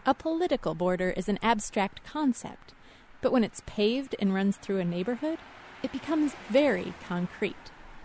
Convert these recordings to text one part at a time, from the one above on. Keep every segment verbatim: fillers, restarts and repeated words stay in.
A political border is an abstract concept, but when it's paved and runs through a neighborhood, it becomes very concrete.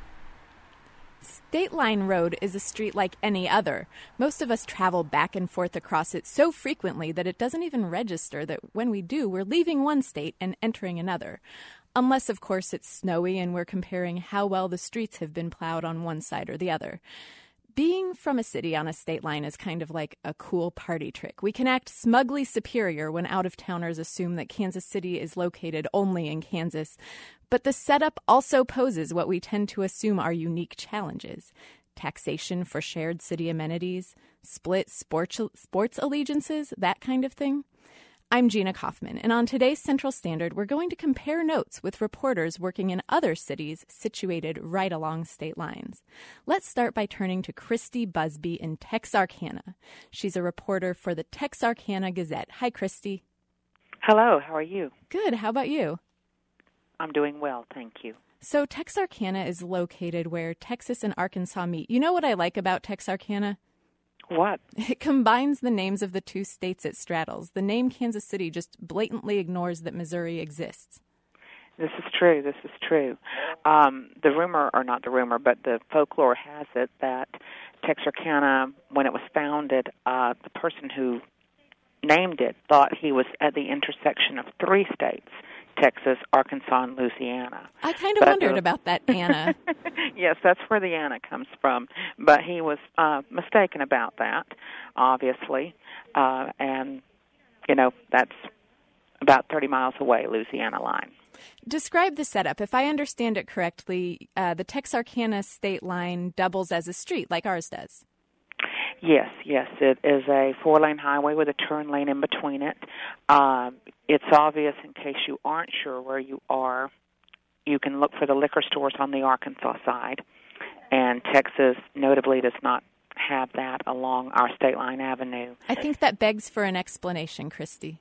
State Line Road is a street like any other. Most of us travel back and forth across it so frequently that it doesn't even register that when we do, we're leaving one state and entering another. Unless, of course, it's snowy and we're comparing how well the streets have been plowed on one side or the other. Being from a city on a state line is kind of like a cool party trick. We can act smugly superior when out-of-towners assume that Kansas City is located only in Kansas. But the setup also poses what we tend to assume are unique challenges. Taxation for shared city amenities, split sports, sports allegiances, that kind of thing. I'm Gina Kaufman, and on today's Central Standard, we're going to compare notes with reporters working in other cities situated right along state lines. Let's start by turning to Christy Busby in Texarkana. She's a reporter for the Texarkana Gazette. Hi, Christy. Hello, how are you? Good. How about you? I'm doing well, thank you. So Texarkana is located where Texas and Arkansas meet. You know what I like about Texarkana? What? It combines the names of the two states it straddles. The name Kansas City just blatantly ignores that Missouri exists. This is true. This is true. Um, the rumor, or not the rumor, but the folklore has it that Texarkana, when it was founded, uh, the person who named it thought he was at the intersection of three states, Texas, Arkansas, and Louisiana. I kind of but wondered the, about that, Anna. Yes, that's where the Anna comes from. But he was uh, mistaken about that, obviously. Uh, and, you know, that's about thirty miles away, Louisiana line. Describe the setup. If I understand it correctly, uh, the Texarkana state line doubles as a street like ours does. Yes, yes. It is a four-lane highway with a turn lane in between it. Um, it's obvious in case you aren't sure where you are. You can look for the liquor stores on the Arkansas side, and Texas notably does not have that along our State Line Avenue. I think that begs for an explanation, Christy.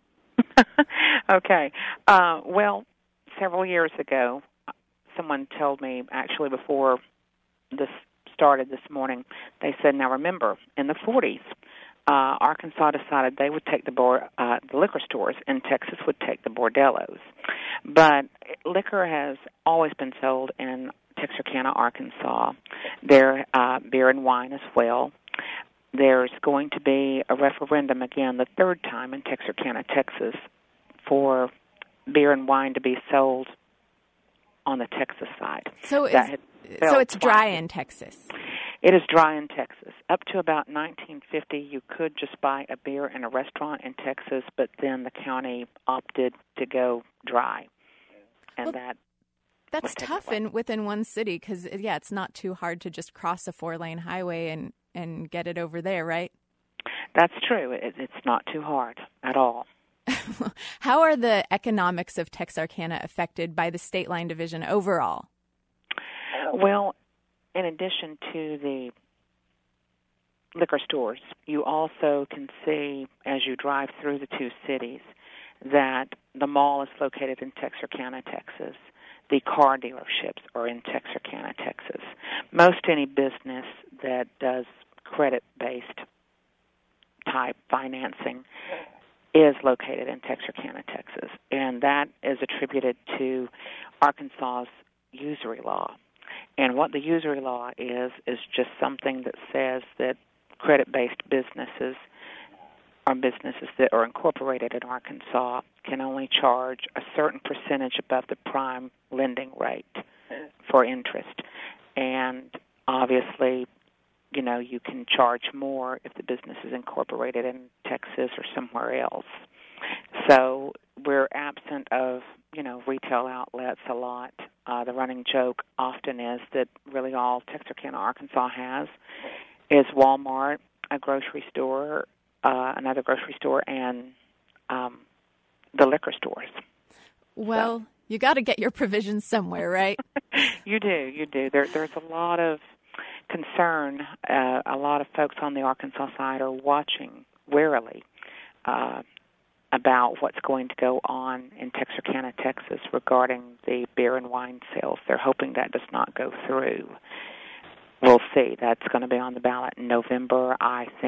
Okay. Uh, well, several years ago, someone told me, actually before this started this morning, they said, now remember, in the forties, uh, Arkansas decided they would take the, bor- uh, the liquor stores and Texas would take the bordellos. But liquor has always been sold in Texarkana, Arkansas. There, uh, beer and wine as well. There's going to be a referendum again, the third time in Texarkana, Texas, for beer and wine to be sold on the Texas side. So is, so it's dry in Texas. It is dry in Texas. Up to about nineteen fifty, you could just buy a beer in a restaurant in Texas, but then the county opted to go dry. And well, that That's tough in, within one city because, yeah, it's not too hard to just cross a four-lane highway and, and get it over there, right? That's true. It, it's not too hard at all. How are the economics of Texarkana affected by the state line division overall? Well, in addition to the liquor stores, you also can see as you drive through the two cities that the mall is located in Texarkana, Texas. The car dealerships are in Texarkana, Texas. Most any business that does credit-based type financing is located in Texarkana, Texas, and that is attributed to Arkansas's usury law. And what the usury law is, is just something that says that credit-based businesses or businesses that are incorporated in Arkansas can only charge a certain percentage above the prime lending rate for interest. And obviously, you know, you can charge more if the business is incorporated in Texas or somewhere else. So we're absent of, you know, retail outlets a lot. Uh, the running joke often is that really all Texarkana, Arkansas has is Walmart, a grocery store, uh, another grocery store, and um, the liquor stores. Well, so. You got to get your provisions somewhere, right? You do, you do. There, there's a lot of concern. Uh, a lot of folks on the Arkansas side are watching warily uh, about what's going to go on in Texarkana, Texas regarding the beer and wine sales. They're hoping that does not go through. We'll see. That's going to be on the ballot in November. I think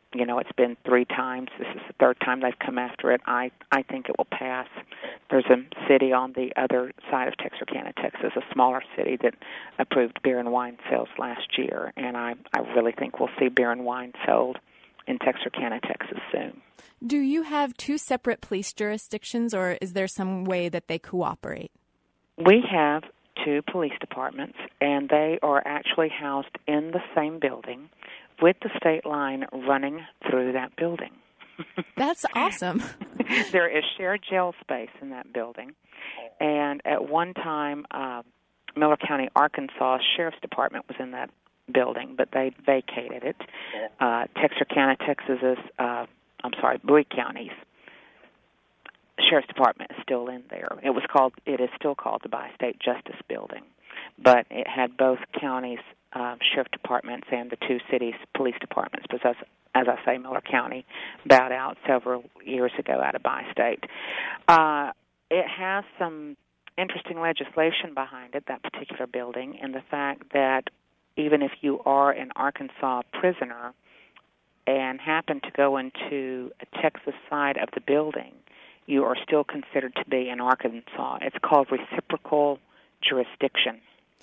You know, it's been three times. This is the third time they've come after it. I, I think it will pass. There's a city on the other side of Texarkana, Texas, a smaller city that approved beer and wine sales last year, and I, I really think we'll see beer and wine sold in Texarkana, Texas soon. Do you have two separate police jurisdictions, or is there some way that they cooperate? We have two police departments, and they are actually housed in the same building with the state line running through that building. That's awesome. There is shared jail space in that building, and at one time, uh, Miller County, Arkansas Sheriff's Department was in that building, but they vacated it. Uh, Texarkana, Texas's, uh, I'm sorry, Bowie County's Sheriff's Department is still in there. It was called, it is still called the Bi-State Justice Building, but it had both counties' uh, sheriff departments and the two cities' police departments, because as, as I say, Miller County bowed out several years ago out of Bi-State. Uh, it has some interesting legislation behind it, that particular building, and the fact that even if you are an Arkansas prisoner and happen to go into a Texas side of the building, you are still considered to be in Arkansas. It's called reciprocal jurisdiction.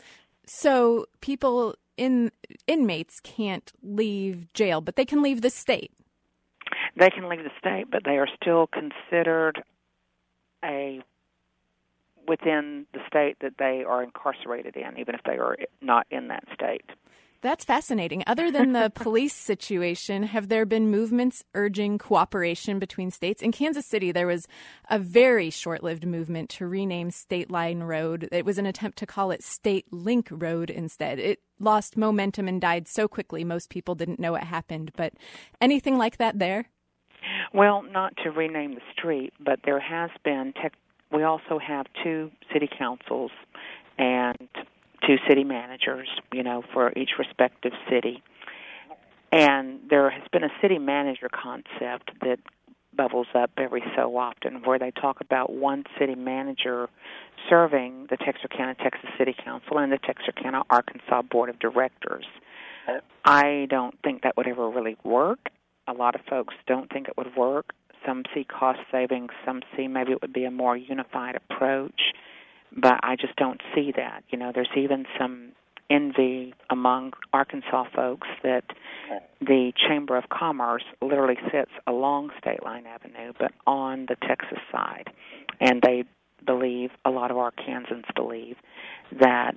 So people, in inmates can't leave jail, but they can leave the state. They can leave the state, but they are still considered a within the state that they are incarcerated in, even if they are not in that state. That's fascinating. Other than the police situation, have there been movements urging cooperation between states? In Kansas City, there was a very short-lived movement to rename State Line Road. It was an attempt to call it State Link Road instead. It lost momentum and died so quickly, most people didn't know it happened. But anything like that there? Well, not to rename the street, but there has been tech. We also have two city councils and two city managers, you know, for each respective city. And there has been a city manager concept that bubbles up every so often where they talk about one city manager serving the Texarkana, Texas City Council and the Texarkana, Arkansas Board of Directors. I don't think that would ever really work. A lot of folks don't think it would work. Some see cost savings. Some see maybe it would be a more unified approach. But I just don't see that. You know, there's even some envy among Arkansas folks that the Chamber of Commerce literally sits along State Line Avenue, but on the Texas side. And they believe, a lot of Arkansans believe, that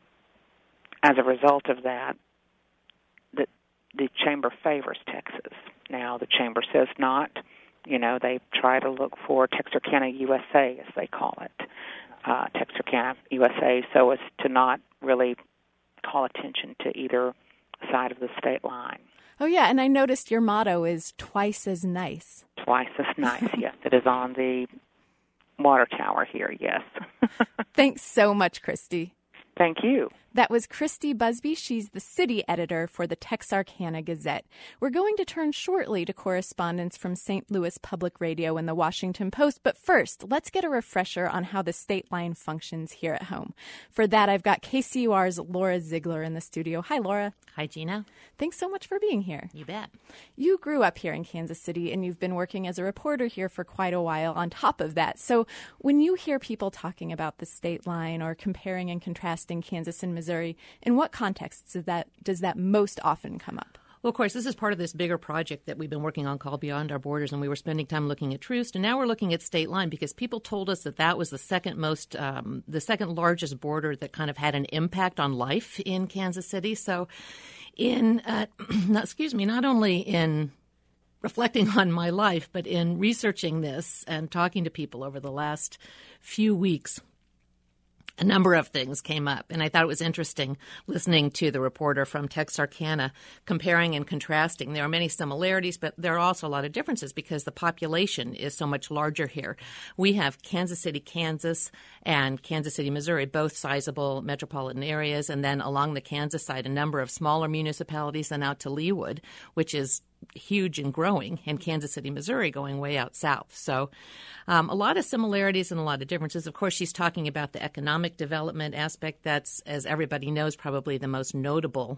as a result of that, that the Chamber favors Texas. Now, the Chamber says not. You know, they try to look for Texarkana U S A, as they call it. Uh, Texarkana U S A, so as to not really call attention to either side of the state line. Oh, yeah, and I noticed your motto is twice as nice. Twice as nice, yes. It is on the water tower here, yes. Thanks so much, Christy. Thank you. That was Christy Busby. She's the city editor for the Texarkana Gazette. We're going to turn shortly to correspondence from Saint Louis Public Radio and the Washington Post. But first, let's get a refresher on how the state line functions here at home. For that, I've got K C U R's Laura Ziegler in the studio. Hi, Laura. Hi, Gina. Thanks so much for being here. You bet. You grew up here in Kansas City, and you've been working as a reporter here for quite a while on top of that. So when you hear people talking about the state line or comparing and contrasting Kansas and Missouri, in what contexts does that, does that most often come up? Well, of course, this is part of this bigger project that we've been working on called Beyond Our Borders, and we were spending time looking at Troost, and now we're looking at state line because people told us that that was the second most, um, the second largest border that kind of had an impact on life in Kansas City. So, in, uh, excuse me, not only in reflecting on my life, but in researching this and talking to people over the last few weeks, a number of things came up, and I thought it was interesting listening to the reporter from Texarkana comparing and contrasting. There are many similarities, but there are also a lot of differences because the population is so much larger here. We have Kansas City, Kansas, and Kansas City, Missouri, both sizable metropolitan areas, and then along the Kansas side, a number of smaller municipalities, and out to Leawood, which is huge and growing, in Kansas City, Missouri, going way out south. So um, a lot of similarities and a lot of differences. Of course, she's talking about the economic development aspect. That's, as everybody knows, probably the most notable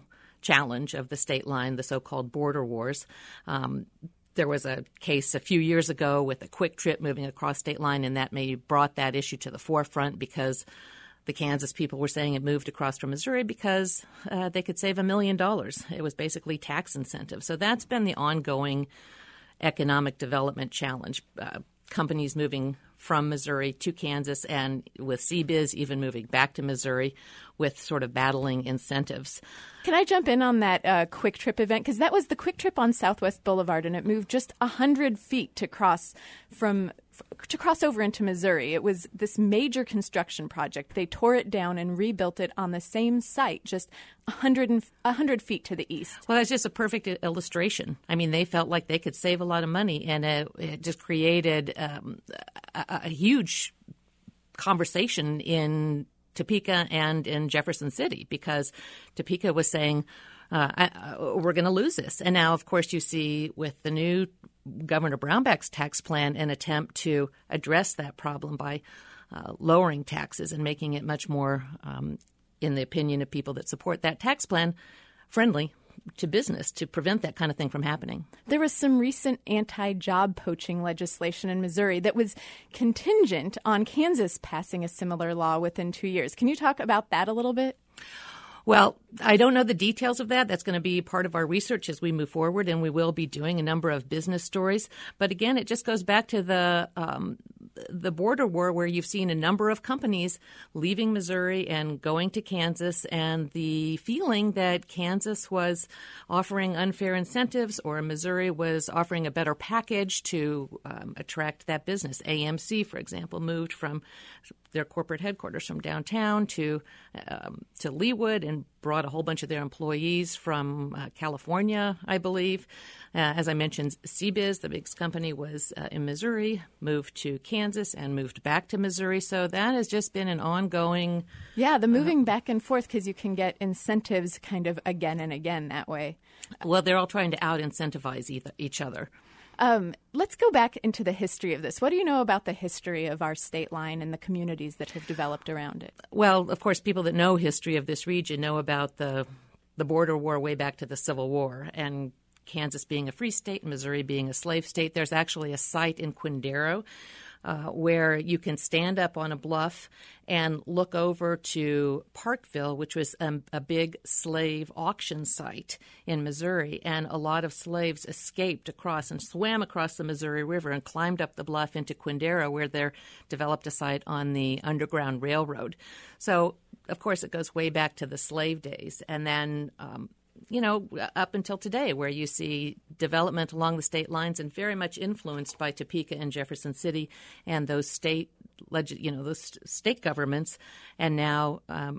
challenge of the state line, the so-called border wars. Um, There was a case a few years ago with a Quick Trip moving across state line, and that may brought that issue to the forefront because the Kansas people were saying it moved across from Missouri because uh, they could save a million dollars. It was basically tax incentive. So that's been the ongoing economic development challenge. Uh, companies moving from Missouri to Kansas, and with CBiz even moving back to Missouri with sort of battling incentives. Can I jump in on that uh, Quick Trip event? Because that was the Quick Trip on Southwest Boulevard, and it moved just one hundred feet to cross from to cross over into Missouri. It was this major construction project. They tore it down and rebuilt it on the same site, just one hundred, one hundred feet to the east. Well, that's just a perfect illustration. I mean, they felt like they could save a lot of money, and it, it just created um, a, a huge conversation in Topeka and in Jefferson City, because Topeka was saying, uh, I, uh, we're going to lose this. And now, of course, you see with the new Governor Brownback's tax plan an attempt to address that problem by uh, lowering taxes and making it much more, um, in the opinion of people that support that tax plan, friendly to business to prevent that kind of thing from happening. There was some recent anti-job poaching legislation in Missouri that was contingent on Kansas passing a similar law within two years. Can you talk about that a little bit? Well, I don't know the details of that. That's going to be part of our research as we move forward, and we will be doing a number of business stories. But again, it just goes back to the um, the border war, where you've seen a number of companies leaving Missouri and going to Kansas, and the feeling that Kansas was offering unfair incentives or Missouri was offering a better package to um, attract that business. A M C, for example, moved from their corporate headquarters from downtown to um, to Leawood and brought a whole bunch of their employees from uh, California, I believe. Uh, as I mentioned, CBiz, the biggest company, was uh, in Missouri, moved to Kansas, and moved back to Missouri. So that has just been an ongoing... Yeah, the moving uh, back and forth, because you can get incentives kind of again and again that way. Well, they're all trying to out-incentivize either, each other. Um, let's go back into the history of this. What do you know about the history of our state line and the communities that have developed around it? Well, of course, people that know history of this region know about the the border war way back to the Civil War, and Kansas being a free state, Missouri being a slave state. There's actually a site in Quindaro Uh, where you can stand up on a bluff and look over to Parkville, which was um, a big slave auction site in Missouri. And a lot of slaves escaped across and swam across the Missouri River and climbed up the bluff into Quindaro, where they developed a site on the Underground Railroad. So, of course, it goes way back to the slave days. And then um, you know, up until today, where you see development along the state lines and very much influenced by Topeka and Jefferson City and those state, you know, those state governments, and now um,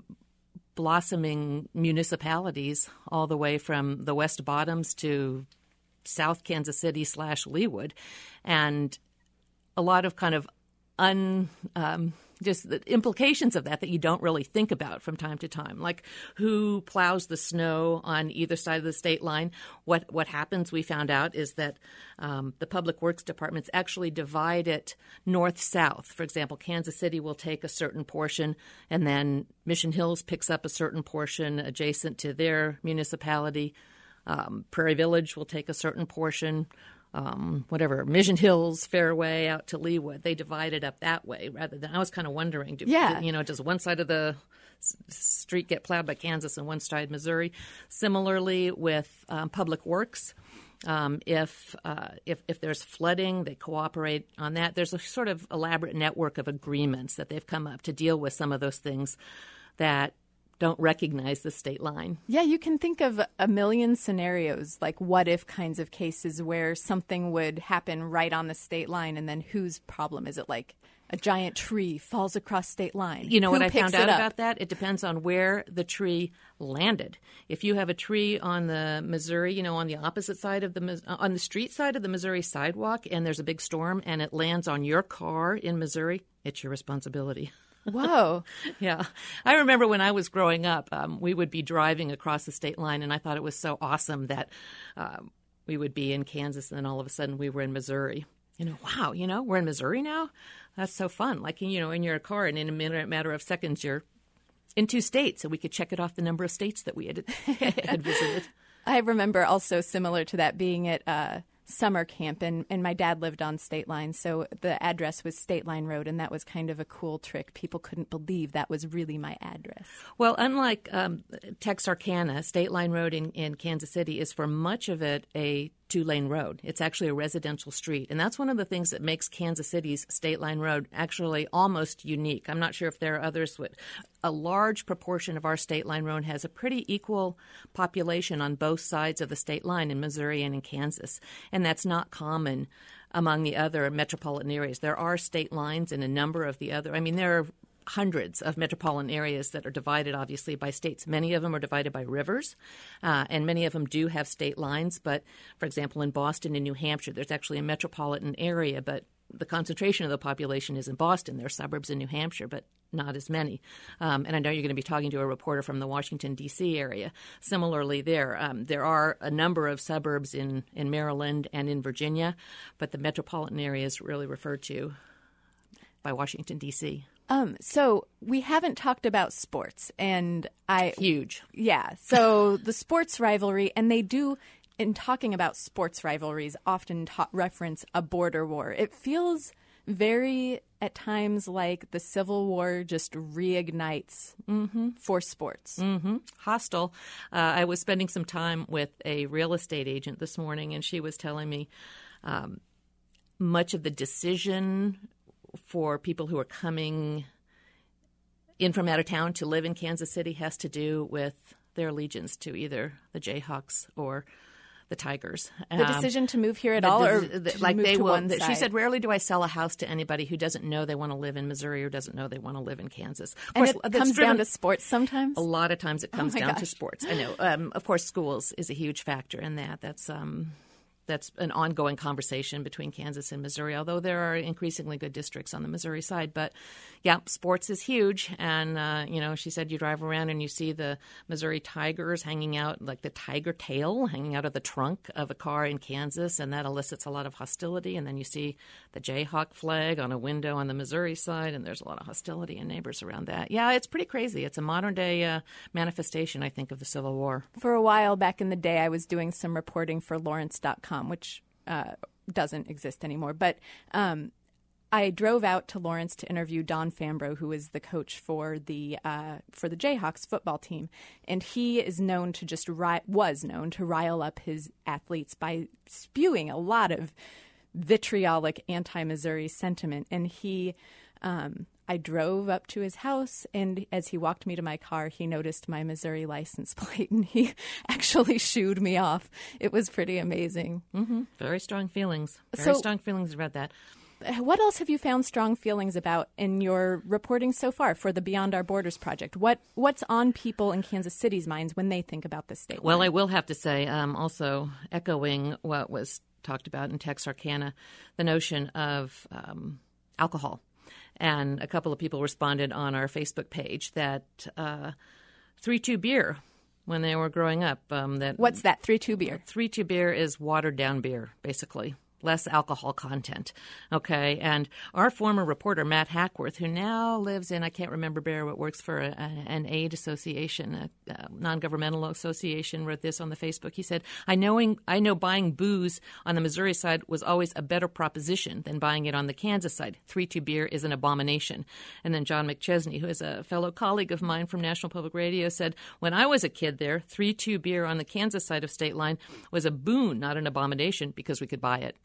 blossoming municipalities all the way from the West Bottoms to South Kansas City slash Leawood, and a lot of kind of un um, just the implications of that that you don't really think about from time to time, like who plows the snow on either side of the state line. What what happens, we found out, is that um, the public works departments actually divide it north-south. For example, Kansas City will take a certain portion, and then Mission Hills picks up a certain portion adjacent to their municipality. Um, Prairie Village will take a certain portion. Um, whatever, Mission Hills, Fairway, out to Leawood. They divide it up that way rather than, I was kind of wondering, do, yeah. you know, does one side of the s- street get plowed by Kansas and one side Missouri? Similarly with um, public works, um, if, uh, if if there's flooding, they cooperate on that. There's a sort of elaborate network of agreements that they've come up to deal with some of those things that don't recognize the state line. Yeah, you can think of a million scenarios, like what-if kinds of cases where something would happen right on the state line, and then whose problem is it? Like a giant tree falls across state line. You know Who what I found out up? about that? It depends on where the tree landed. If you have a tree on the Missouri, you know, on the opposite side of the on the street side of the Missouri sidewalk, and there's a big storm, and it lands on your car in Missouri, it's your responsibility. Whoa. Yeah. I remember when I was growing up, um, we would be driving across the state line, and I thought it was so awesome that um, we would be in Kansas, and then all of a sudden we were in Missouri. You know, wow, you know, we're in Missouri now? That's so fun. Like, you know, in your car, and in a minute, matter of seconds, you're in two states, so we could check it off the number of states that we had, had visited. I remember also similar to that being at uh, summer camp, and, and my dad lived on State Line, so the address was State Line Road, and that was kind of a cool trick. People couldn't believe that was really my address. Well, unlike um, Texarkana, State Line Road in, in Kansas City is for much of it a two-lane road. It's actually a residential street, and that's one of the things that makes Kansas City's State Line Road actually almost unique. I'm not sure if there are others. With a large proportion of our State Line Road has a pretty equal population on both sides of the state line in Missouri and in Kansas, and that's not common among the other metropolitan areas. There are state lines in a number of the other. I mean, there are hundreds of metropolitan areas that are divided, obviously, by states. Many of them are divided by rivers, uh, and many of them do have state lines. But, for example, in Boston and New Hampshire, there's actually a metropolitan area, but the concentration of the population is in Boston. There are suburbs in New Hampshire, but not as many. Um, and I know you're going to be talking to a reporter from the Washington, D C area. Similarly there, um, there are a number of suburbs in, in Maryland and in Virginia, but the metropolitan area is really referred to by Washington, D C Um, so we haven't talked about sports, and I huge, yeah. So the sports rivalry, and they do, in talking about sports rivalries, often ta- reference a border war. It feels very, at times, like the Civil War just reignites mm-hmm. for sports. Mm-hmm. Hostile. Uh, I was spending some time with a real estate agent this morning, and she was telling me um, much of the decision for people who are coming in from out of town to live in Kansas City has to do with their allegiance to either the Jayhawks or the Tigers. The um, decision to move here at the, all, the, or the, to like move they to will. one She side? said, "Rarely do I sell a house to anybody who doesn't know they want to live in Missouri or doesn't know they want to live in Kansas." Of and course, it comes driven, down to sports sometimes. A lot of times, it comes oh down gosh. to sports. I know. Um, of course, schools is a huge factor in that. That's um, that's an ongoing conversation between Kansas and Missouri, although there are increasingly good districts on the Missouri side. But, yeah, sports is huge. And, uh, you know, she said you drive around and you see the Missouri Tigers hanging out, like the tiger tail hanging out of the trunk of a car in Kansas, and that elicits a lot of hostility. And then you see the Jayhawk flag on a window on the Missouri side, and there's a lot of hostility and neighbors around that. Yeah, it's pretty crazy. It's a modern-day uh, manifestation, I think, of the Civil War. For a while back in the day, I was doing some reporting for Lawrence dot com, which uh, doesn't exist anymore. But um, I drove out to Lawrence to interview Don Fambro, who is the coach for the uh, for the Jayhawks football team, and he is known to just ri- was known to rile up his athletes by spewing a lot of vitriolic anti-Missouri sentiment. And he, um, I drove up to his house, and as he walked me to my car, he noticed my Missouri license plate, and he actually shooed me off. It was pretty amazing. Mm-hmm. Very strong feelings. Very So- strong feelings about that. What else have you found strong feelings about in your reporting so far for the Beyond Our Borders project? What What's on people in Kansas City's minds when they think about this state? Well, I will have to say, um, also echoing what was talked about in Texarkana, the notion of um, alcohol. And a couple of people responded on our Facebook page that uh, three two beer, when they were growing up. Um, that What's that, three two beer? three two beer is watered-down beer, basically. Less alcohol content, okay? And our former reporter, Matt Hackworth, who now lives in, I can't remember, Bear, but works for a, a, an aid association, a, a non-governmental association, wrote this on the Facebook. He said, I, knowing, I know buying booze on the Missouri side was always a better proposition than buying it on the Kansas side. three two beer is an abomination. And then John McChesney, who is a fellow colleague of mine from National Public Radio, said, when I was a kid there, three two beer on the Kansas side of state line was a boon, not an abomination, because we could buy it.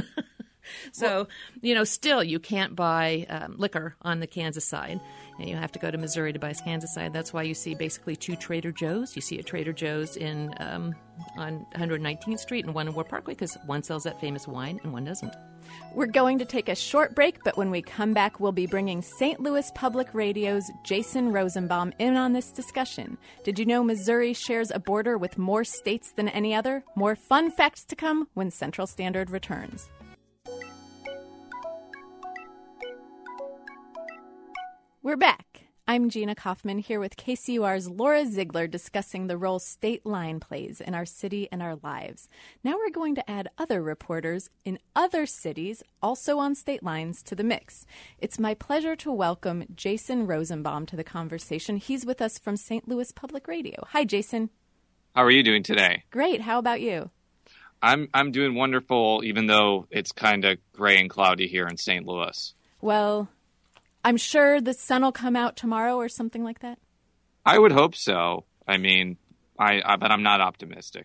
So, well, you know, still you can't buy um, liquor on the Kansas side, and you have to go to Missouri to buy Kansas side. That's why you see basically two Trader Joe's. You see a Trader Joe's in um, on one hundred nineteenth Street and one in War Parkway, because one sells that famous wine and one doesn't. We're going to take a short break, but when we come back, we'll be bringing Saint Louis Public Radio's Jason Rosenbaum in on this discussion. Did you know Missouri shares a border with more states than any other? More fun facts to come when Central Standard returns. We're back. I'm Gina Kaufman here with K C U R's Laura Ziegler discussing the role state line plays in our city and our lives. Now we're going to add other reporters in other cities, also on state lines, to the mix. It's my pleasure to welcome Jason Rosenbaum to the conversation. He's with us from Saint Louis Public Radio. Hi, Jason. How are you doing today? Great. How about you? I'm I'm doing wonderful, even though it's kind of gray and cloudy here in Saint Louis. Well, I'm sure the sun will come out tomorrow or something like that. I would hope so. I mean, I, I but I'm not optimistic.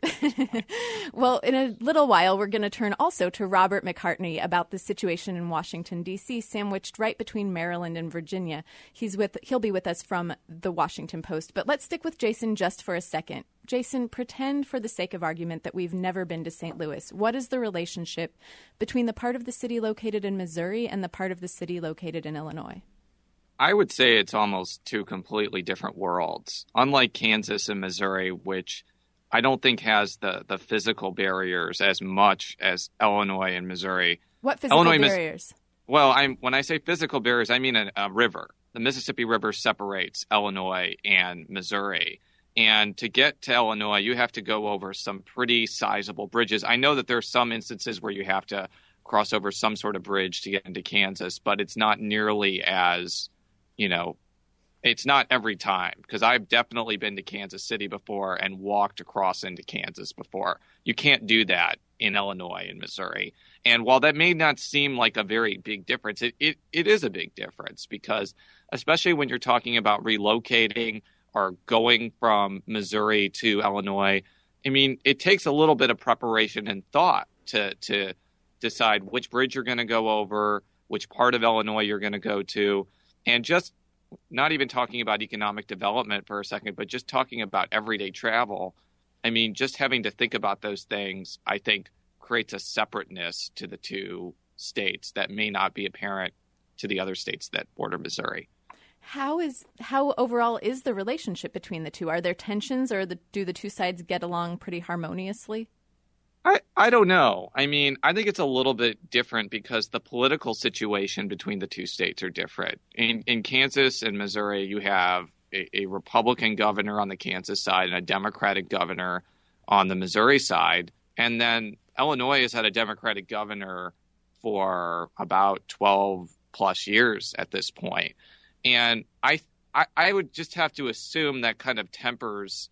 Well, in a little while, we're going to turn also to Robert McCartney about the situation in Washington, D C, sandwiched right between Maryland and Virginia. He's with he'll be with us from the Washington Post. But let's stick with Jason just for a second. Jason, pretend for the sake of argument that we've never been to Saint Louis. What is the relationship between the part of the city located in Missouri and the part of the city located in Illinois? I would say it's almost two completely different worlds. Unlike Kansas and Missouri, which I don't think has the, the physical barriers as much as Illinois and Missouri. What physical Illinois, barriers? Well, I'm, when I say physical barriers, I mean a, a river. The Mississippi River separates Illinois and Missouri. And to get to Illinois, you have to go over some pretty sizable bridges. I know that there are some instances where you have to cross over some sort of bridge to get into Kansas, but it's not nearly as, you know, it's not every time, because I've definitely been to Kansas City before and walked across into Kansas before. You can't do that in Illinois and Missouri. And while that may not seem like a very big difference, it, it, it is a big difference, because especially when you're talking about relocating or going from Missouri to Illinois, I mean, it takes a little bit of preparation and thought to to decide which bridge you're going to go over, which part of Illinois you're going to go to, and just not even talking about economic development for a second, but just talking about everyday travel. I mean, just having to think about those things, I think, creates a separateness to the two states that may not be apparent to the other states that border Missouri. How is how overall is the relationship between the two? Are there tensions, or the, do the two sides get along pretty harmoniously? I, I don't know. I mean, I think it's a little bit different because the political situation between the two states are different. In, in Kansas and Missouri, you have a, a Republican governor on the Kansas side and a Democratic governor on the Missouri side. And then Illinois has had a Democratic governor for about twelve plus years at this point. And I, I I would just have to assume that kind of tempers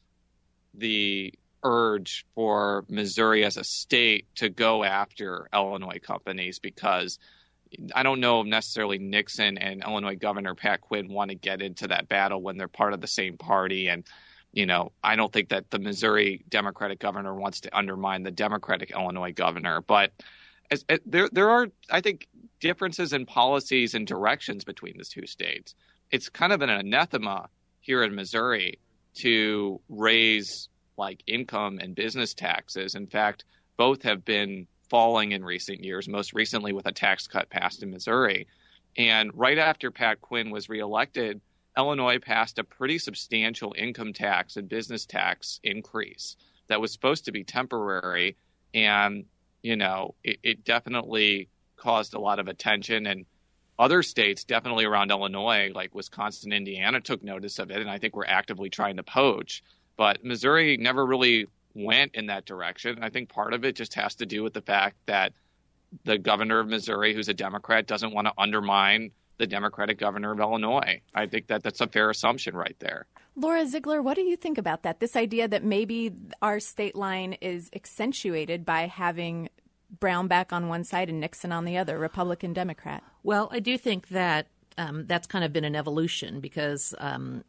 the urge for Missouri as a state to go after Illinois companies, because I don't know if necessarily Nixon and Illinois Governor Pat Quinn want to get into that battle when they're part of the same party. And, you know, I don't think that the Missouri Democratic governor wants to undermine the Democratic Illinois governor. But as, as, there there are, I think, differences in policies and directions between the two states. It's kind of an anathema here in Missouri to raise like income and business taxes. In fact, both have been falling in recent years, most recently with a tax cut passed in Missouri. And right after Pat Quinn was reelected, Illinois passed a pretty substantial income tax and business tax increase that was supposed to be temporary. And, you know, it, it definitely caused a lot of attention, and other states, definitely around Illinois, like Wisconsin, Indiana, took notice of it, and I think we're actively trying to poach. But Missouri never really went in that direction. I think part of it just has to do with the fact that the governor of Missouri, who's a Democrat, doesn't want to undermine the Democratic governor of Illinois. I think that that's a fair assumption right there. Laura Ziegler, what do you think about that? This idea that maybe our state line is accentuated by having Brownback on one side and Nixon on the other, Republican, Democrat. Well, I do think that um, that's kind of been an evolution, because um,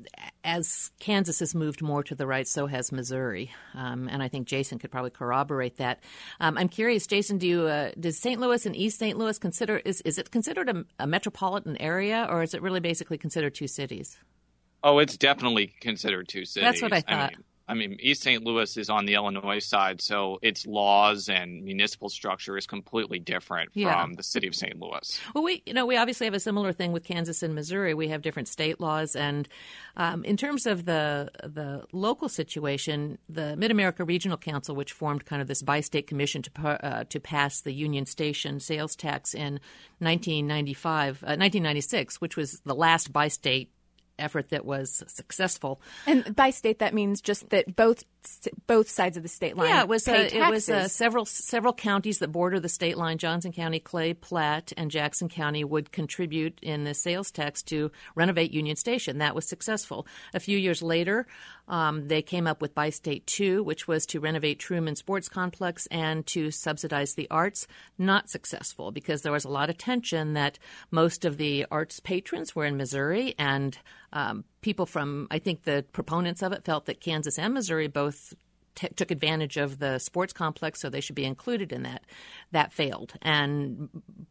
as Kansas has moved more to the right, so has Missouri. Um, and I think Jason could probably corroborate that. Um, I'm curious, Jason, do you, uh, does Saint Louis and East Saint Louis consider, is, is it considered a, a metropolitan area, or is it really basically considered two cities? Oh, it's definitely considered two cities. That's what I thought. I mean, I mean, East Saint Louis is on the Illinois side, so its laws and municipal structure is completely different yeah. from the city of Saint Louis. Well, we, you know, we obviously have a similar thing with Kansas and Missouri. We have different state laws, and um, in terms of the the local situation, the Mid-America Regional Council, which formed kind of this bi-state commission to uh, to pass the Union Station sales tax in nineteen ninety-five, uh, nineteen ninety-six, which was the last bi-state effort that was successful. And by state, that means just that both both sides of the state line. Yeah, it was pay uh, it was uh, several several counties that border the state line. Johnson County, Clay, Platte, and Jackson County would contribute in the sales tax to renovate Union Station. That was successful. A few years later, um, they came up with Bi-State two, which was to renovate Truman Sports Complex and to subsidize the arts. Not successful because there was a lot of tension that most of the arts patrons were in Missouri, and um, people from, I think the proponents of it felt that Kansas and Missouri both t- took advantage of the sports complex, so they should be included in that. That failed. And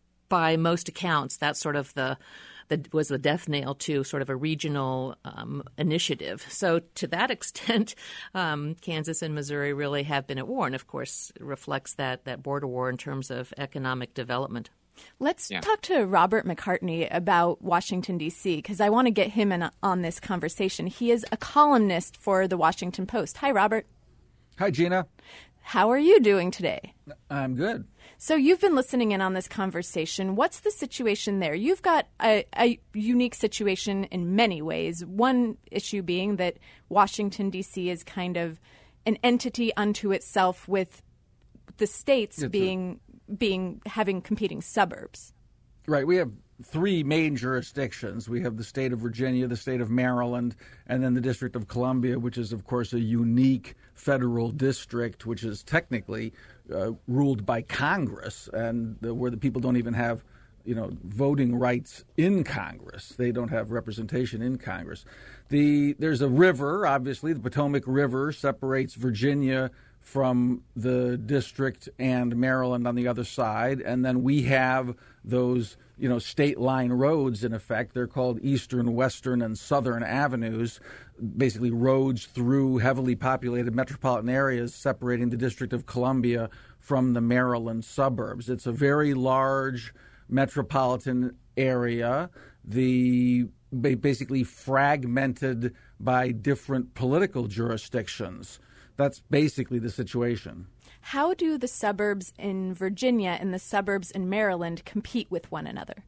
by most accounts, that's sort of the that was the death nail to sort of a regional um, initiative. So to that extent, um, Kansas and Missouri really have been at war, and of course it reflects that, that border war in terms of economic development. Let's yeah. talk to Robert McCartney about Washington, D C, because I want to get him in on this conversation. He is a columnist for the Washington Post. Hi, Robert. Hi, Gina. How are you doing today? I'm good. So you've been listening in on this conversation. What's the situation there? You've got a, a unique situation in many ways. One issue being that Washington, D C is kind of an entity unto itself, with the states It's being being having competing suburbs. Right. We have three main jurisdictions. We have the state of Virginia, the state of Maryland, and then the District of Columbia, which is, of course, a unique federal district, which is technically uh, ruled by Congress, and the, where the people don't even have, you know, voting rights in Congress. They don't have representation in Congress. The there's a river, obviously, the Potomac River separates Virginia from the district and Maryland on the other side. And then we have those, you know, state line roads in effect. They're called Eastern, Western, and Southern Avenues, basically roads through heavily populated metropolitan areas separating the District of Columbia from the Maryland suburbs. It's a very large metropolitan area, the basically fragmented by different political jurisdictions. That's basically the situation. How do the suburbs in Virginia and the suburbs in Maryland compete with one another?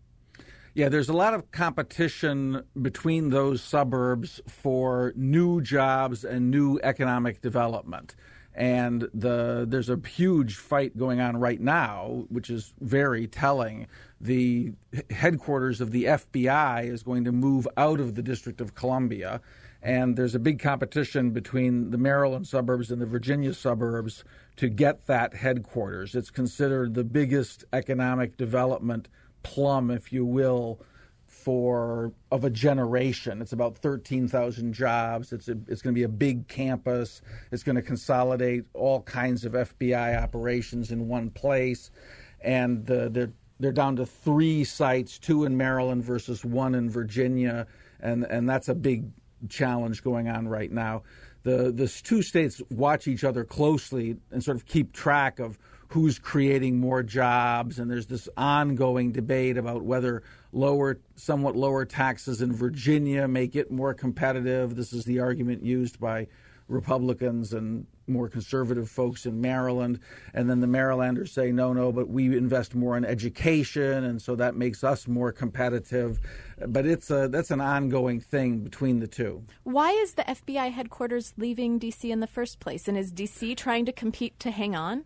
Yeah, there's a lot of competition between those suburbs for new jobs and new economic development. And the there's a huge fight going on right now, which is very telling. The headquarters of the F B I is going to move out of the District of Columbia, and there's a big competition between the Maryland suburbs and the Virginia suburbs to get that headquarters. It's considered the biggest economic development plum, if you will, for of a generation. It's about thirteen thousand jobs. It's a, it's going to be a big campus. It's going to consolidate all kinds of F B I operations in one place, and the, they're they're down to three sites, two in Maryland versus one in Virginia, and and that's a big challenge going on right now. The the two states watch each other closely and sort of keep track of who's creating more jobs, and there's this ongoing debate about whether lower, somewhat lower taxes in Virginia make it more competitive. This is the argument used by Republicans and more conservative folks in Maryland. And then the Marylanders say, no, no, but we invest more in education, and so that makes us more competitive. But it's a, that's an ongoing thing between the two. Why is the F B I headquarters leaving D C in the first place? And is D C trying to compete to hang on?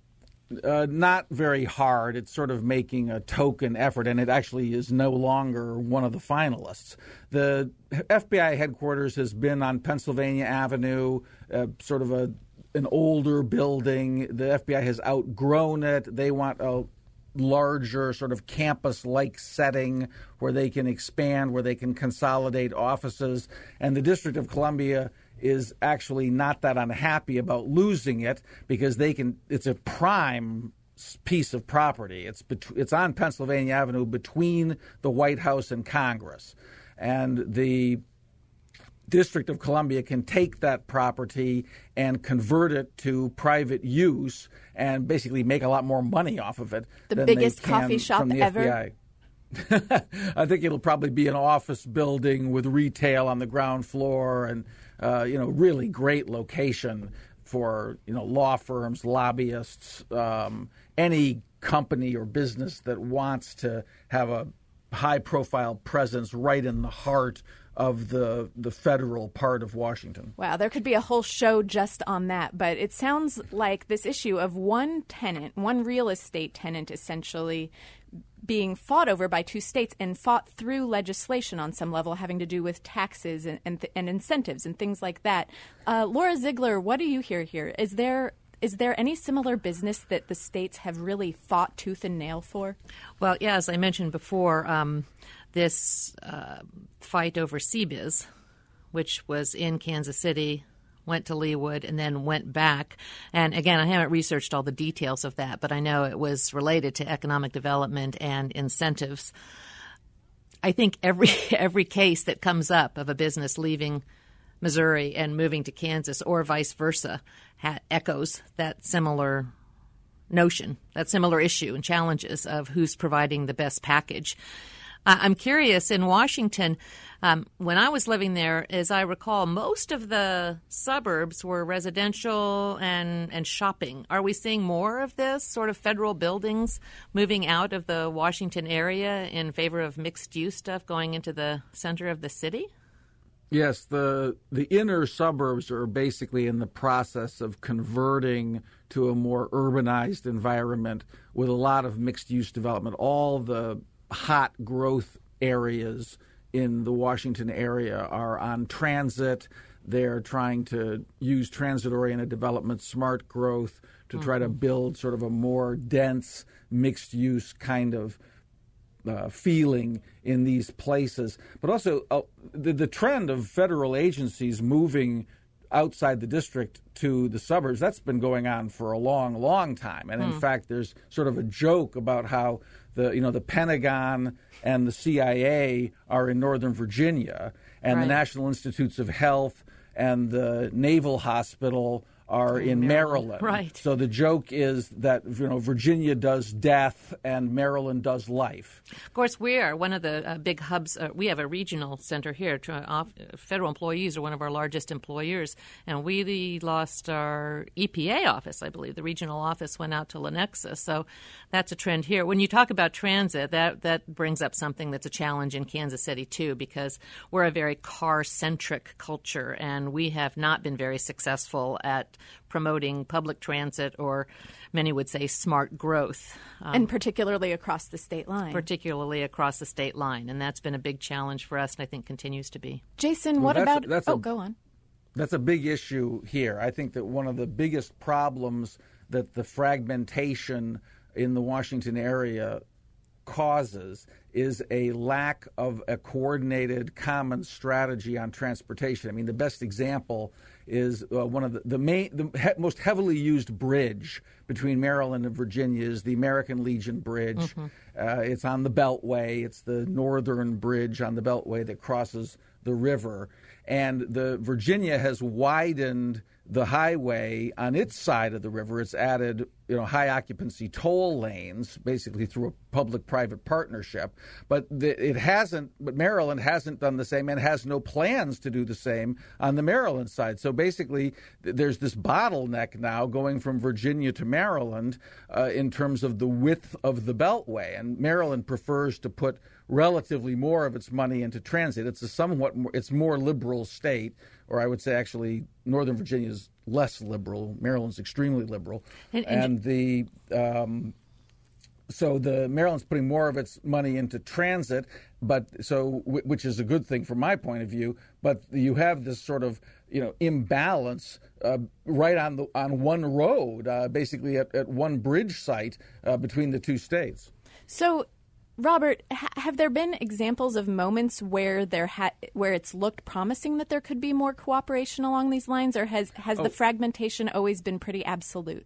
Uh, not very hard. It's sort of making a token effort, and it actually is no longer one of the finalists. The F B I headquarters has been on Pennsylvania Avenue, uh, sort of a an older building. The F B I has outgrown it. They want a larger sort of campus-like setting where they can expand, where they can consolidate offices. And the District of Columbia is actually not that unhappy about losing it because they can. It's a prime piece of property. It's bet- it's on Pennsylvania Avenue between the White House and Congress, and the District of Columbia can take that property and convert it to private use and basically make a lot more money off of it. The than biggest they can coffee shop from the ever. F B I. I think it'll probably be an office building with retail on the ground floor, and uh, you know, really great location for, you know, law firms, lobbyists, um, any company or business that wants to have a high-profile presence right in the heart of the the federal part of Washington. Wow, there could be a whole show just on that, but it sounds like this issue of one tenant, one real estate tenant essentially being fought over by two states and fought through legislation on some level having to do with taxes and, and, and incentives and things like that. Uh, Laura Ziegler, what do you hear here? Is there Is there any similar business that the states have really fought tooth and nail for? Well, yeah, as I mentioned before, um, this uh, fight over CBiz, which was in Kansas City, went to Leawood, and then went back. And again, I haven't researched all the details of that, but I know it was related to economic development and incentives. I think every every case that comes up of a business leaving Missouri and moving to Kansas or vice versa ha- echoes that similar notion, that similar issue and challenges of who's providing the best package. Uh, I'm curious, in Washington, um, when I was living there, as I recall, most of the suburbs were residential and, and shopping. Are we seeing more of this sort of federal buildings moving out of the Washington area in favor of mixed-use stuff going into the center of the city? Yes, the the inner suburbs are basically in the process of converting to a more urbanized environment with a lot of mixed-use development. All the hot growth areas in the Washington area are on transit. They're trying to use transit-oriented development, smart growth, to mm-hmm. try to build sort of a more dense, mixed-use kind of Uh, feeling in these places. But also uh, the, the trend of federal agencies moving outside the district to the suburbs, that's been going on for a long, long time. And in mm. fact, there's sort of a joke about how the, you know, the Pentagon and the C I A are in Northern Virginia, and right. the National Institutes of Health and the Naval Hospital are in Maryland. Maryland. Right. So the joke is that, you know, Virginia does death and Maryland does life. Of course, we are one of the uh, big hubs. Uh, we have a regional center here. To, uh, federal employees are one of our largest employers, and we lost our E P A office, I believe. The regional office went out to Lenexa. So that's a trend here. When you talk about transit, that, that brings up something that's a challenge in Kansas City, too, because we're a very car-centric culture, and we have not been very successful at promoting public transit, or many would say smart growth. Um, and particularly across the state line. Particularly across the state line. And that's been a big challenge for us, and I think continues to be. Jason, well, what that's about... A, that's oh, a, go on. That's a big issue here. I think that one of the biggest problems that the fragmentation in the Washington area causes is a lack of a coordinated common strategy on transportation. I mean, the best example is uh, one of the, the main, the he- most heavily used bridge between Maryland and Virginia is the American Legion Bridge. Mm-hmm. Uh, it's on the Beltway. It's the northern bridge on the Beltway that crosses the river. And the Virginia has widened the highway on its side of the river. It's added, you know, high occupancy toll lanes, basically through a public-private partnership. But the, it hasn't. But Maryland hasn't done the same, and has no plans to do the same on the Maryland side. So basically, there's this bottleneck now going from Virginia to Maryland uh, in terms of the width of the Beltway, and Maryland prefers to put relatively more of its money into transit. It's a somewhat more, it's more liberal state, or I would say actually Northern Virginia is less liberal. Maryland's extremely liberal, and, and, and the um, so the Maryland's putting more of its money into transit, but so which is a good thing from my point of view. But you have this sort of you know imbalance uh, right on the on one road, uh, basically at, at one bridge site uh, between the two states. So. Robert, ha- have there been examples of moments where there ha- where it's looked promising that there could be more cooperation along these lines, or has has oh. the fragmentation always been pretty absolute?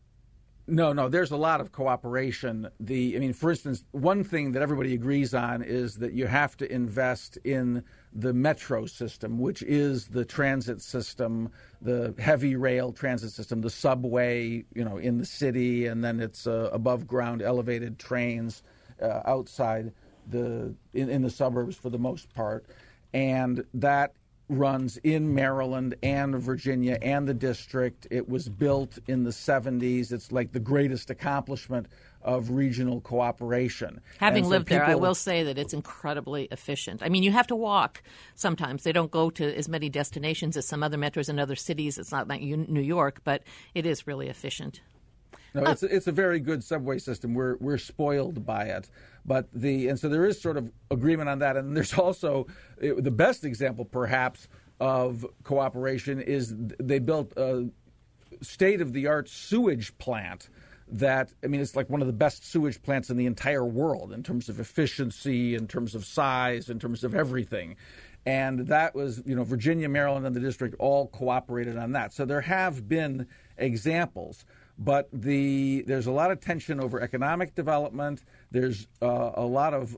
No, no, there's a lot of cooperation. The, I mean, for instance, one thing that everybody agrees on is that you have to invest in the metro system, which is the transit system, the heavy rail transit system, the subway, you know, in the city, and then it's uh, above ground elevated trains Uh, outside the in, in the suburbs for the most part, and that runs in Maryland and Virginia and the district. It was built in the seventies. It's like the greatest accomplishment of regional cooperation. Having so lived people, there, I will say that it's incredibly efficient. I mean, you have to walk sometimes. They don't go to as many destinations as some other metros in other cities. It's not like New York, but it is really efficient. No, it's a, it's a very good subway system. We're we're spoiled by it, but the and so there is sort of agreement on that. And there's also it, the best example, perhaps, of cooperation is they built a state-of-the-art sewage plant. That I mean, it's like one of the best sewage plants in the entire world in terms of efficiency, in terms of size, in terms of everything. And that was, you know, Virginia, Maryland, and the district all cooperated on that. So there have been examples. But the there's a lot of tension over economic development. There's uh, a lot of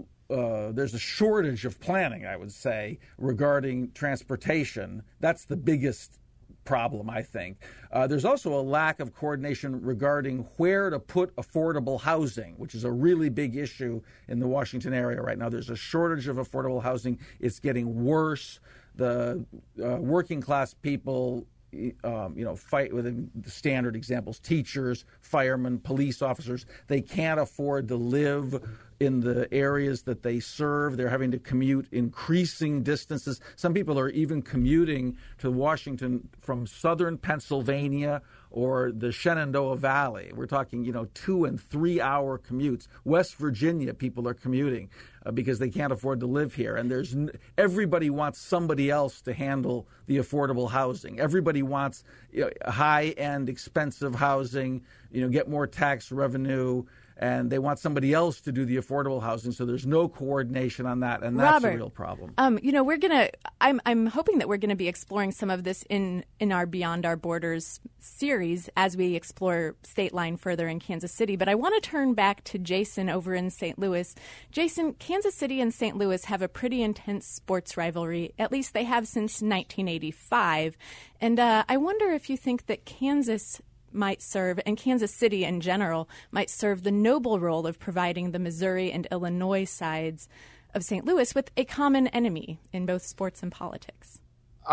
uh, there's a shortage of planning, I would say, regarding transportation. That's the biggest problem, I think. Uh, there's also a lack of coordination regarding where to put affordable housing, which is a really big issue in the Washington area right now. There's a shortage of affordable housing. It's getting worse. The uh, working class people Um, you know, fight within the standard examples, teachers, firemen, police officers. They can't afford to live in the areas that they serve. They're having to commute increasing distances. Some people are even commuting to Washington from southern Pennsylvania or the Shenandoah Valley. We're talking, you know, two and three hour commutes. West Virginia people are commuting uh, because they can't afford to live here. And there's n- everybody wants somebody else to handle the affordable housing. Everybody wants, you know, high-end, expensive housing, you know, get more tax revenue. And they want somebody else to do the affordable housing, so there's no coordination on that, and that's Robert, a real problem. Um, you know, we're gonna. I'm I'm hoping that we're gonna be exploring some of this in in our Beyond Our Borders series as we explore state line further in Kansas City. But I want to turn back to Jason over in Saint Louis. Jason, Kansas City and Saint Louis have a pretty intense sports rivalry. At least they have since nineteen eighty-five. And uh, I wonder if you think that Kansas might serve, and Kansas City in general, might serve the noble role of providing the Missouri and Illinois sides of Saint Louis with a common enemy in both sports and politics.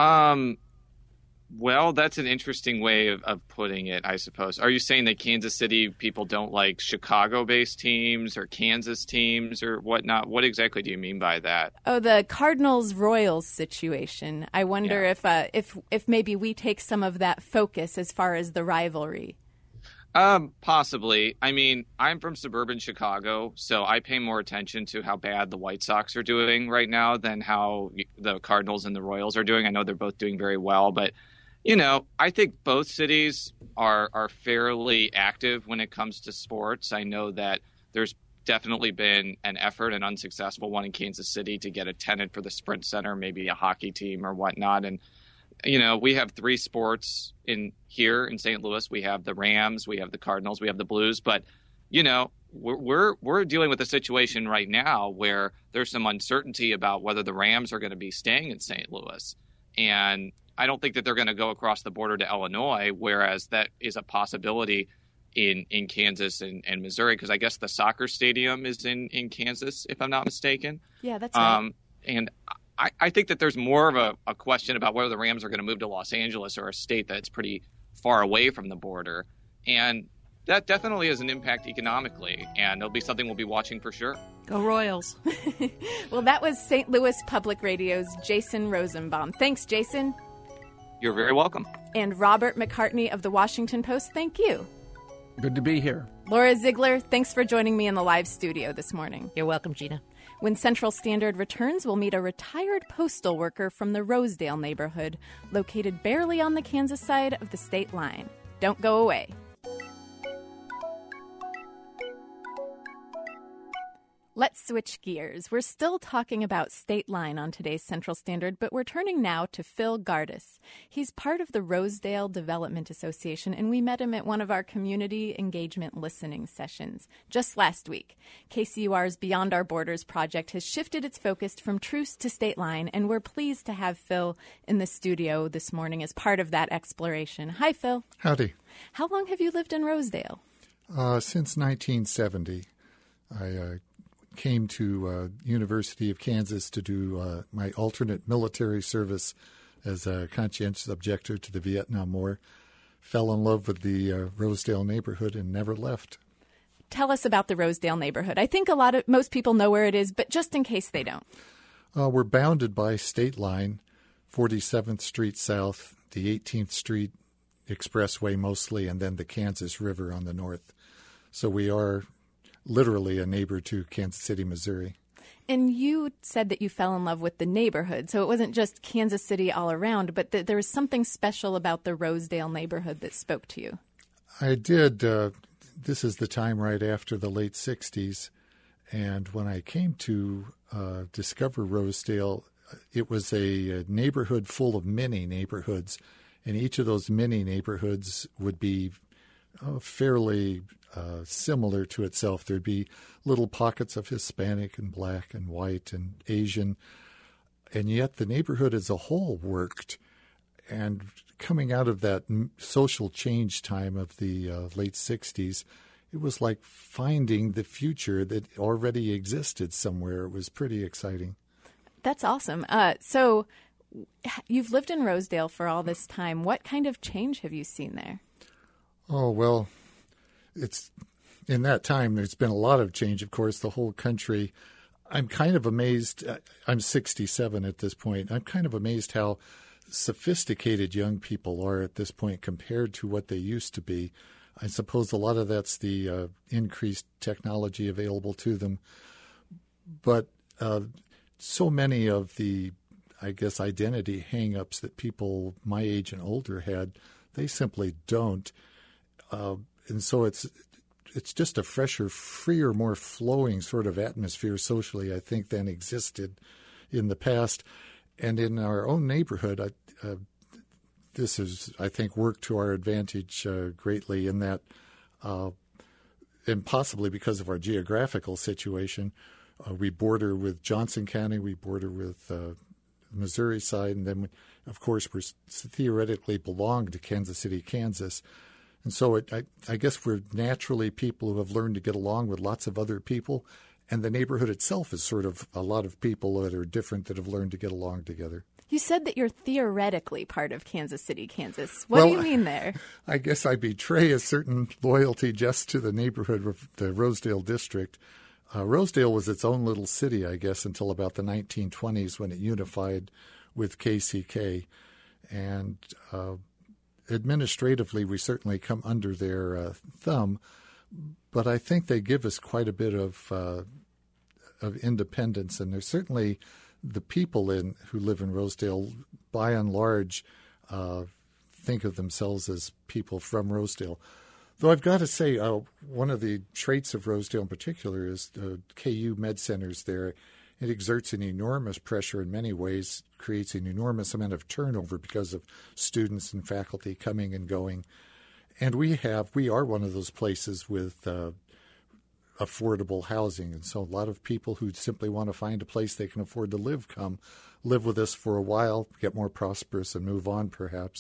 Um, well, that's an interesting way of, of putting it, I suppose. Are you saying that Kansas City people don't like Chicago-based teams or Kansas teams or whatnot? What exactly do you mean by that? Oh, the Cardinals-Royals situation. I wonder Yeah. if uh, if if maybe we take some of that focus as far as the rivalry. Um, possibly. I mean, I'm from suburban Chicago, so I pay more attention to how bad the White Sox are doing right now than how the Cardinals and the Royals are doing. I know they're both doing very well, but you know, I think both cities are are fairly active when it comes to sports. I know that there's definitely been an effort, an unsuccessful one in Kansas City, to get a tenant for the Sprint Center, maybe a hockey team or whatnot. And, you know, we have three sports in here in Saint Louis. We have the Rams, we have the Cardinals, we have the Blues. But, you know, we're we're, we're dealing with a situation right now where there's some uncertainty about whether the Rams are going to be staying in Saint Louis. And I don't think that they're going to go across the border to Illinois, whereas that is a possibility in, in Kansas and, and Missouri, because I guess the soccer stadium is in, in Kansas, if I'm not mistaken. Yeah, that's right. Um, and I, I think that there's more of a, a question about whether the Rams are going to move to Los Angeles or a state that's pretty far away from the border. And that definitely has an impact economically, and it'll be something we'll be watching for sure. Go Royals. Well, that was Saint Louis Public Radio's Jason Rosenbaum. Thanks, Jason. You're very welcome. And Robert McCartney of The Washington Post, thank you. Good to be here. Laura Ziegler, thanks for joining me in the live studio this morning. You're welcome, Gina. When Central Standard returns, we'll meet a retired postal worker from the Rosedale neighborhood, located barely on the Kansas side of the state line. Don't go away. Let's switch gears. We're still talking about state line on today's Central Standard, but we're turning now to Phil Gardis. He's part of the Rosedale Development Association, and we met him at one of our community engagement listening sessions just last week. K C U R's Beyond Our Borders project has shifted its focus from truce to state line, and we're pleased to have Phil in the studio this morning as part of that exploration. Hi, Phil. Howdy. How long have you lived in Rosedale? Uh, since nineteen seventy. I uh, came to uh, University of Kansas to do uh, my alternate military service as a conscientious objector to the Vietnam War. Fell in love with the uh, Rosedale neighborhood and never left. Tell us about the Rosedale neighborhood. I think a lot of most people know where it is, but just in case they don't. Uh, we're bounded by state line, forty-seventh Street South, the eighteenth Street Expressway mostly, and then the Kansas River on the north. So we are literally a neighbor to Kansas City, Missouri. And you said that you fell in love with the neighborhood. So it wasn't just Kansas City all around, but that there was something special about the Rosedale neighborhood that spoke to you. I did. Uh, this is the time right after the late sixties. And when I came to uh, discover Rosedale, it was a, a neighborhood full of mini neighborhoods. And each of those mini neighborhoods would be uh, fairly uh, similar to itself. There'd be little pockets of Hispanic and black and white and Asian. And yet the neighborhood as a whole worked. And coming out of that social change time of the uh, late sixties, it was like finding the future that already existed somewhere. It was pretty exciting. That's awesome. Uh, so you've lived in Rosedale for all this time. What kind of change have you seen there? Oh, well, it's in that time, there's been a lot of change, of course, the whole country. I'm kind of amazed. I'm sixty-seven at this point. I'm kind of amazed how sophisticated young people are at this point compared to what they used to be. I suppose a lot of that's the uh, increased technology available to them. But uh, so many of the, I guess, identity hang-ups that people my age and older had, they simply don't. Uh, and so it's it's just a fresher, freer, more flowing sort of atmosphere socially, I think, than existed in the past. And in our own neighborhood, I, uh, this has, I think, worked to our advantage uh, greatly in that, uh, and possibly because of our geographical situation, uh, we border with Johnson County, we border with uh, Missouri side, and then, of course, we theoretically belong to Kansas City, Kansas. And so it, I, I guess we're naturally people who have learned to get along with lots of other people. And the neighborhood itself is sort of a lot of people that are different that have learned to get along together. You said that you're theoretically part of Kansas City, Kansas. What well, do you mean there? I guess I betray a certain loyalty just to the neighborhood of the Rosedale district. Uh, Rosedale was its own little city, I guess, until about the nineteen twenties when it unified with K C K. And uh, administratively, we certainly come under their uh, thumb. But I think they give us quite a bit of uh, of independence, and there's certainly the people in who live in Rosedale, by and large, uh, think of themselves as people from Rosedale. Though I've got to say, uh, one of the traits of Rosedale in particular is the K U Med Centers there. It exerts an enormous pressure in many ways, creates an enormous amount of turnover because of students and faculty coming and going. And we have, we are one of those places with uh, affordable housing. And so a lot of people who simply want to find a place they can afford to live come live with us for a while, get more prosperous, and move on perhaps.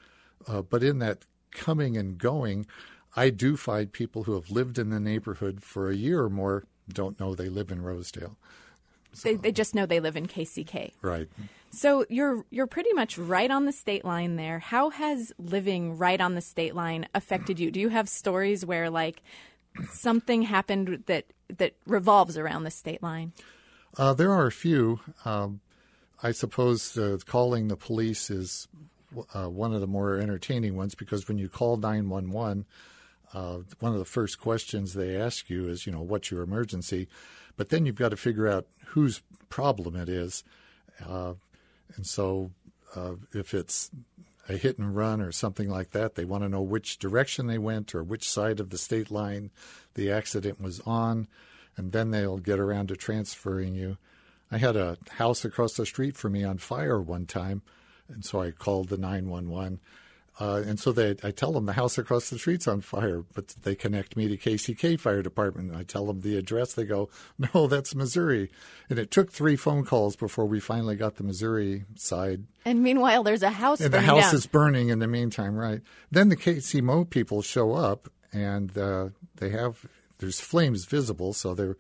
Uh, but in that coming and going, I do find people who have lived in the neighborhood for a year or more don't know they live in Rosedale. So, they, they just know they live in K C K. Right. So you're you're pretty much right on the state line there. How has living right on the state line affected you? Do you have stories where, like, something happened that that revolves around the state line? Uh, there are a few. Um, I suppose uh, calling the police is uh, one of the more entertaining ones, because when you call nine one one, uh, one of the first questions they ask you is, you know, what's your emergency? But then you've got to figure out whose problem it is. Uh, and so uh, if it's a hit and run or something like that, they want to know which direction they went or which side of the state line the accident was on, and then they'll get around to transferring you. I had a house across the street from me on fire one time, and so I called the nine one one. Uh, and so they, I tell them the house across the street's on fire, but they connect me to K C K Fire Department. And I tell them the address. They go, no, that's Missouri. And it took three phone calls before we finally got the Missouri side. And meanwhile, there's a house and burning the house down. is burning in the meantime, right? Then the K C M O people show up, and uh, they have, there's flames visible, so they're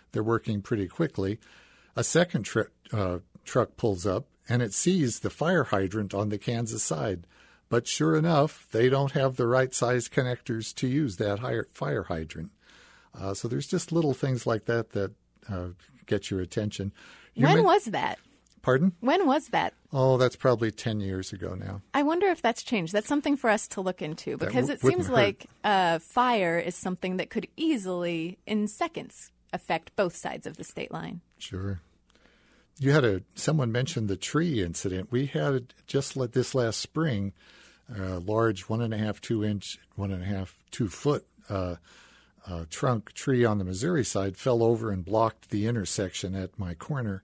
they're working pretty quickly. A second tr- uh, truck pulls up, and it sees the fire hydrant on the Kansas side. But sure enough, they don't have the right size connectors to use that fire hydrant. Uh, so there's just little things like that that uh, get your attention. You when men- was that? Pardon? When was that? Oh, that's probably ten years ago now. I wonder if that's changed. That's something for us to look into because w- it seems hurt. like uh, fire is something that could easily, in seconds, affect both sides of the state line. Sure. You had a someone mentioned the tree incident. We had just let this last spring, a large one and a half, two inch, one and a half, two foot uh, uh, trunk tree on the Missouri side fell over and blocked the intersection at my corner.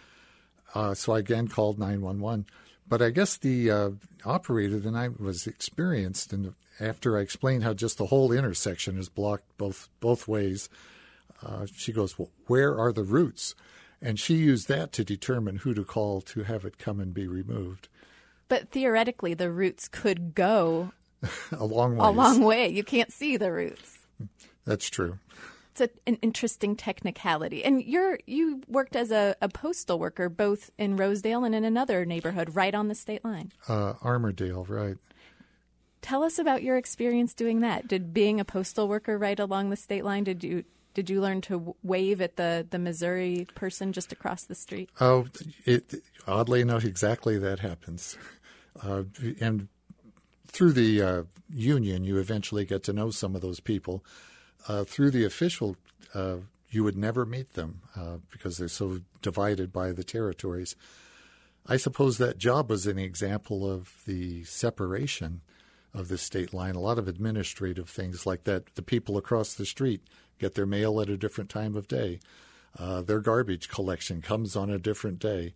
Uh, so I again called nine one one. But I guess the uh, operator then I was experienced, and after I explained how just the whole intersection is blocked both both ways, uh, she goes, well, where are the roots? And she used that to determine who to call to have it come and be removed. But theoretically, the roots could go a long way. A long way. You can't see the roots. That's true. It's a, an interesting technicality. And you're you worked as a, a postal worker both in Rosedale and in another neighborhood right on the state line. Uh, Armourdale, right. Tell us about your experience doing that. Did being a postal worker right along the state line, did you did you learn to wave at the, the Missouri person just across the street? Oh, it, oddly enough, exactly that happens. Uh, and through the uh, union, you eventually get to know some of those people. Uh, through the official, uh, you would never meet them uh, because they're so divided by the territories. I suppose that job was an example of the separation of the state line. A lot of administrative things like that. The people across the street get their mail at a different time of day. Uh, their garbage collection comes on a different day.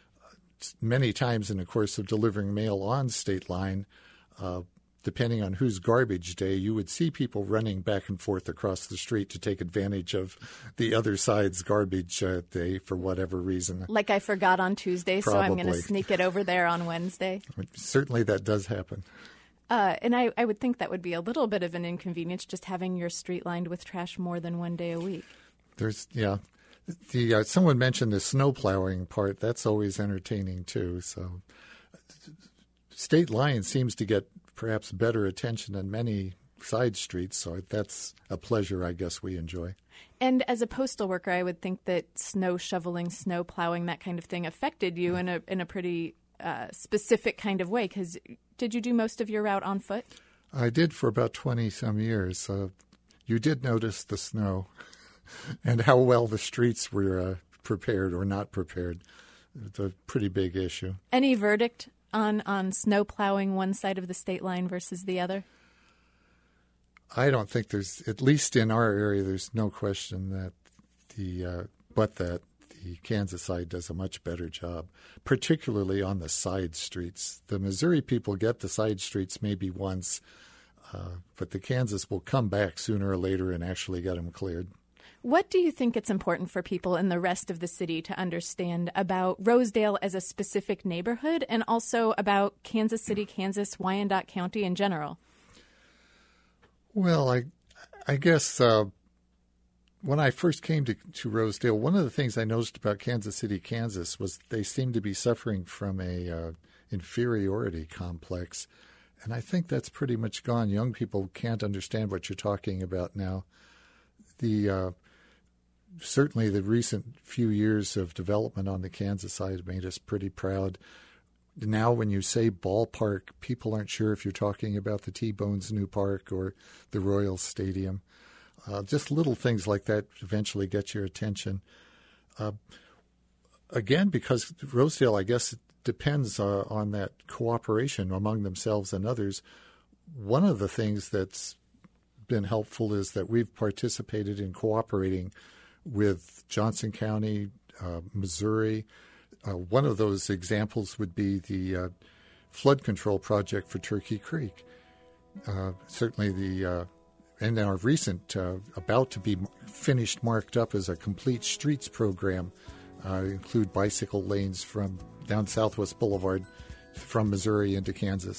Many times in the course of delivering mail on state line, uh, depending on whose garbage day, you would see people running back and forth across the street to take advantage of the other side's garbage uh, day for whatever reason. Like I forgot on Tuesday, Probably. So I'm going to sneak it over there on Wednesday. Certainly that does happen. Uh, and I, I would think that would be a little bit of an inconvenience, just having your street lined with trash more than one day a week. There's, yeah. The uh, someone mentioned the snow plowing part. That's always entertaining, too. So state line seems to get perhaps better attention than many side streets, so that's a pleasure I guess we enjoy. And as a postal worker, I would think that snow shoveling, snow plowing, that kind of thing affected you in a in a pretty uh, specific kind of way, because did you do most of your route on foot? I did for about twenty-some years. Uh, you did notice the snow and how well the streets were uh, prepared or not prepared. It's a pretty big issue. Any verdict on, on snow plowing one side of the state line versus the other? I don't think there's, at least in our area, there's no question that the, uh, but that the Kansas side does a much better job, particularly on the side streets. The Missouri people get the side streets maybe once, uh, but the Kansas will come back sooner or later and actually get them cleared. What do you think it's important for people in the rest of the city to understand about Rosedale as a specific neighborhood and also about Kansas City, Kansas, Wyandotte County in general? Well, I, I guess uh, when I first came to, to Rosedale, one of the things I noticed about Kansas City, Kansas was they seemed to be suffering from a uh, inferiority complex. And I think that's pretty much gone. Young people can't understand what you're talking about now. The uh, certainly the recent few years of development on the Kansas side made us pretty proud. Now when you say ballpark, people aren't sure if you're talking about the T-Bones new park or the Royal Stadium. Uh, just little things like that eventually get your attention. Uh, again, because Rosedale, I guess, depends uh, on that cooperation among themselves and others. One of the things that's been helpful is that we've participated in cooperating with Johnson County, uh, Missouri. Uh, one of those examples would be the uh, flood control project for Turkey Creek. Uh, certainly the uh, and our recent, uh, about to be finished, marked up as a complete streets program, uh, include bicycle lanes from down Southwest Boulevard from Missouri into Kansas.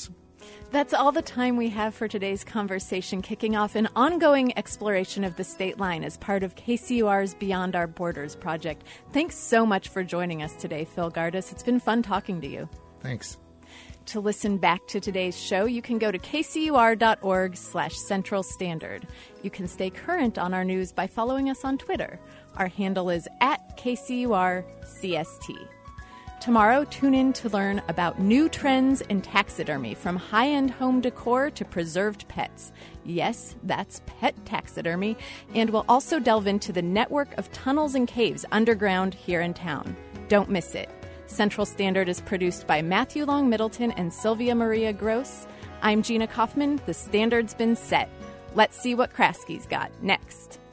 That's all the time we have for today's conversation, kicking off an ongoing exploration of the state line as part of K C U R's Beyond Our Borders project. Thanks so much for joining us today, Phil Gardis. It's been fun talking to you. Thanks. To listen back to today's show, you can go to kcur.org slash Central Standard. You can stay current on our news by following us on Twitter. Our handle is at K C U R C S T. Tomorrow, tune in to learn about new trends in taxidermy, from high-end home decor to preserved pets. Yes, that's pet taxidermy. And we'll also delve into the network of tunnels and caves underground here in town. Don't miss it. Central Standard is produced by Matthew Long Middleton and Sylvia Maria Gross. I'm Gina Kaufman. The Standard's been set. Let's see what Kraski's got next.